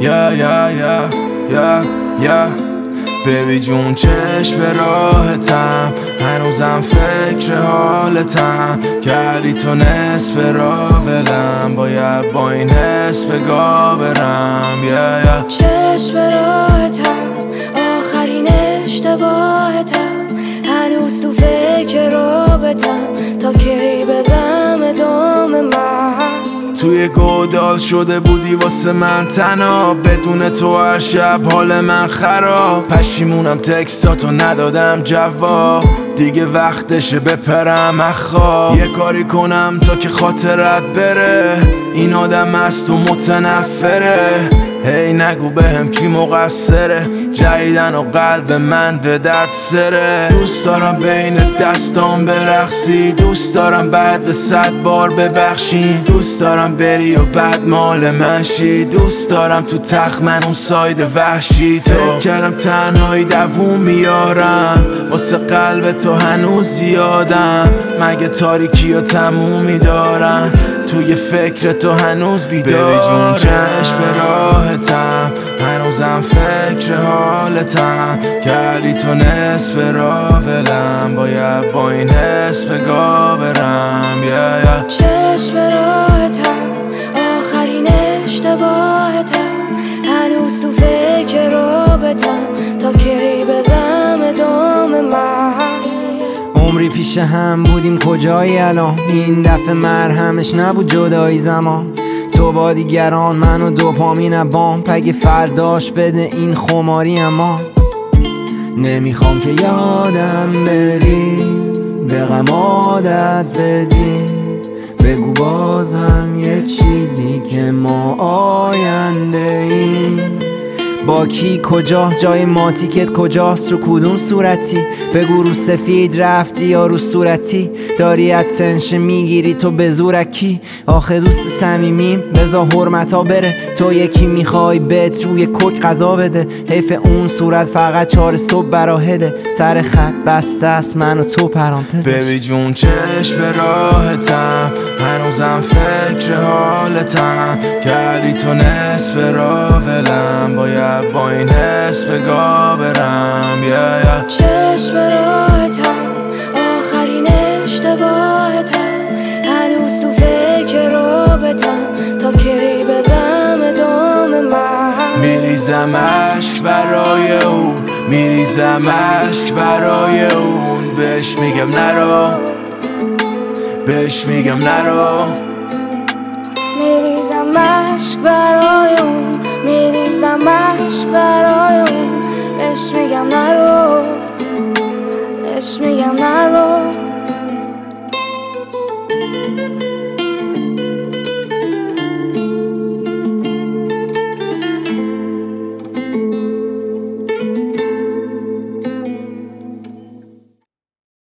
یا بیبی جون چشم به راحتم، هنوزم فکر حالتم، کردی تو نصف راه ولم، باید با این حس بگاه برم. چشم به راحتم، آخرین اشتباهتم، هنوز تو فکر رابطم، تا کی بدم ادامه من. توی گودال شده بودی واسه من تنها، بدون تو هر شب حال من خراب، پشیمونم تکستاتو ندادم جواب، دیگه وقتشه بپرم اخواب، یه کاری کنم تا که خاطرت بره، این آدم از تو متنفره، هی نگو بهم کی مقصره، جدیدن و قلب من به درد سره، دوست دارم بین دستام برقصی، دوست دارم بعد 100 بار ببخشی، دوست دارم بری و بعد مال من شی، دوست دارم تو تخت من اون ساید وحشی تو، فکر کردم تنهایی دووم میارم، واسه قلب تو هنوز زیادم، مگه تاریکی و تمومی دارم، توی فکر تو هنوز بیدارم. بیبی جون چشم به راحتم، هنوزم فکر حالتم، کردی تو نصف راه ولم، باید با این حس بگاه برم. چشم به راحتم، آخرین اشتباهتم، هنوز تو فکر رابطم، تا کی بدم ادامه من. عمری پیش هم بودیم کجایی الان، این دفعه مرهمش نبود جدایی زمان، تو با دیگران من و دوپامین بام، پگه فرداش بده این خماری اما نمیخوام که یادم بری، به غم عادت بدی، بگو بازم یه چیزی که ما آینده ایم، با کی کجا، جای ماتیکت کجاست، رو کدوم صورتی، بگو رو سفید رفتی یا رو صورتی، داری اتنشن میگیری تو به زورکی، آخه دوست صمیمیم بذار حرمتا بره، تو یکی میخوای بهت روی کوک قضا بده، حیف اون صورت فقط 4 صبح براهده، سر خط بسته است من و تو پرانتز. بیبی جون چشم به راحتم، هنوزم فکر حالتم، کردی تو نصف راه ولم، باید با این حس بگاه برم. چشم به راحتم، آخرین اشتباهتم، هنوز تو فکر رابطم، تا کی بدم ادامه من. میریزم عشق برای اون، میریزم عشق برای اون، بهش میگم نرو، بهش میگم نرو، میریزم عشق برای اون، میریزم عشق برای اون، بهش میگم نرو، بهش میگم نرو.